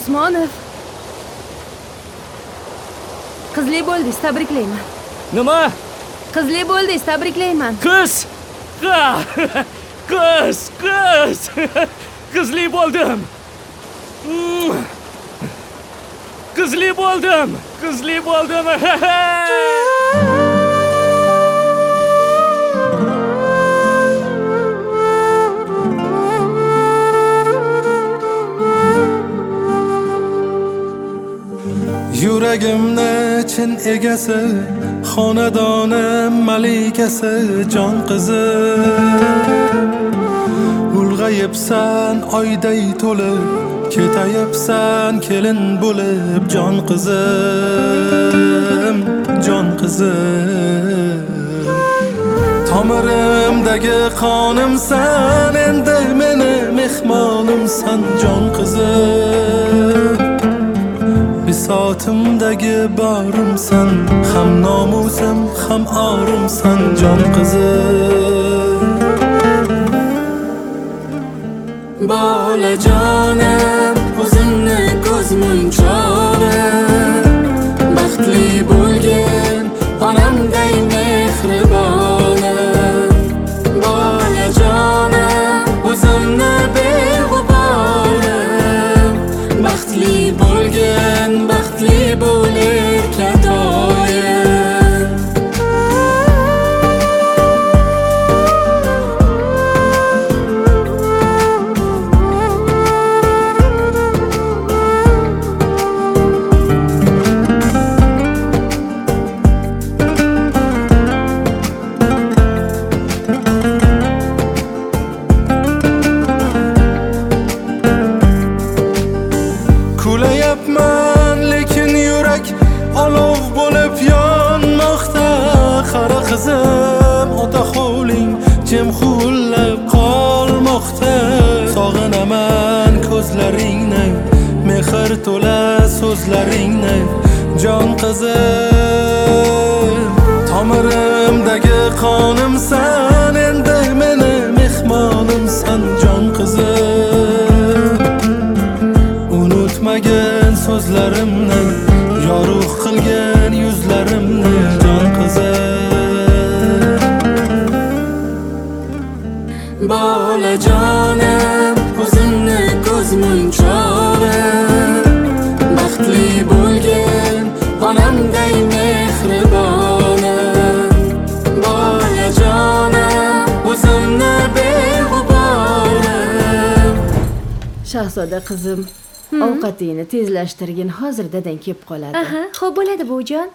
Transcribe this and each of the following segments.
Usmonov. Qizli bo'ldingiz, tabriklayman. Nima? Qizli bo'ldingiz, tabriklayman. Qiz! Qiz! Qizli bo'ldim. Qizli bo'ldim. Yuragimni chin egasi, xonadonim malikasi, jon qizi. Ulg'ayibsan oyday to'lib, ketayibsan kelin bo'lib, jon qizim, jon qizim. Tomirimdagi qonimsan, endi meni mehmonimsan, jon qizim. Bisotimdagi borimsan, ham nomusim, ham orimsan, jon qizim. Bolajonim, o'zimni ko'z munchorim, baxtli bo'lgin onamday mehribonim. Bolajonim, o'zimni beg'uborim, baxtli bo'lgin, baxtli bo'lirka doim. Kulayapman lekin yurak olov bo'lib yonmoqda. Qara qizim, ota hovling jim hullab qolmoqda. Sog'inaman ko'zlaringni, mehr to'la so'zlaringni, jon qizim. Tomirimdagi qonimsan, endi meni mehmonimsan, jon qizim. Unutmagin so'zlarimni, yorug' qilgan yuzlarimni, jon qizim. Bolajonim, o'zimni ko'z munchorim, baxtli bo'lgin onamday mehribonim. Bolajonim, o'zimni beg'uborim. Shahzoda qizim, ovqatingni tezlashtirgin, hozir dadang kelib qoladi. Aha, xo'p bo'ladi buvijon.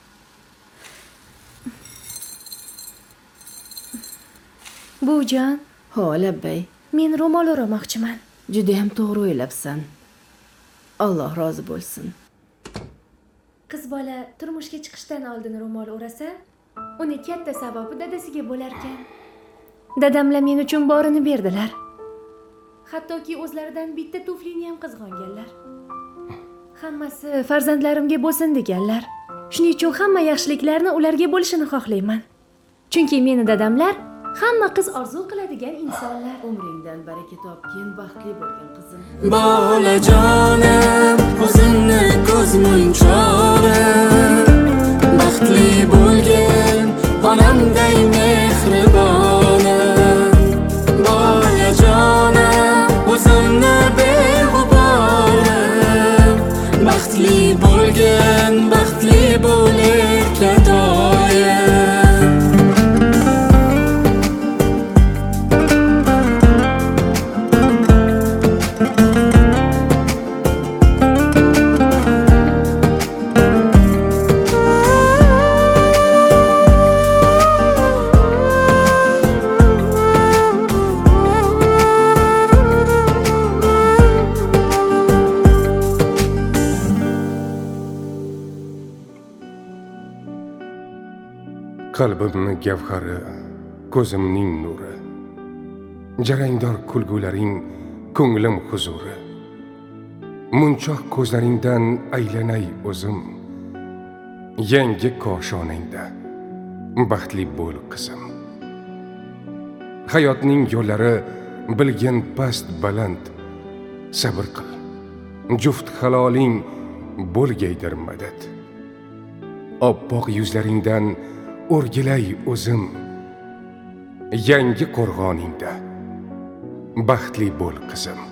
Buvijon, Ho, labbay. men ro'mol o'ramoqchiman. Juda ham to'g'ri o'ylabsan. Alloh rozi bo'lsin. Qiz bola turmushga chiqishdan oldin ro'mol o'rasa, uni katta savobi dadasiga bo'lar ekan. Dadamlar men uchun borini berdilar. Hattoki o'zlaridan bitta tuflini ham qizg'onganlar. Hammasi farzandlarimga bo'lsin deganlar. Shuning uchun hamma yaxshiliklarni ularga bo'lishini xohlayman. Chunki meni dadamlar hamma qiz orzu qiladigan insonlar. Umringdan baraka topgin, baxtli bo'lgin qizim. Bolajonim, o'zimni ko'z munchorim, baxtli bo'lgin onamday mehribonim. Bolajonim, o'zimni beg'uborim, baxtli bo'lgin, baxtli bo'lirka doim. Qalbimni gavhari, ko'zimning nuri, jarangdor kulgularing, ko'nglim huzuri. Munchoq ko'zlaringdan aylanay o'zim, yangi koshonangda baxtli bo'l qizim. Hayotning yo'llari bilgin past baland, sabr qil, juft haloling bo'lgaydir madad. Oppoq yuzlaringdan o'rgilay o'zim, yangi qo'rg'oningda baxtli bo'l qizim.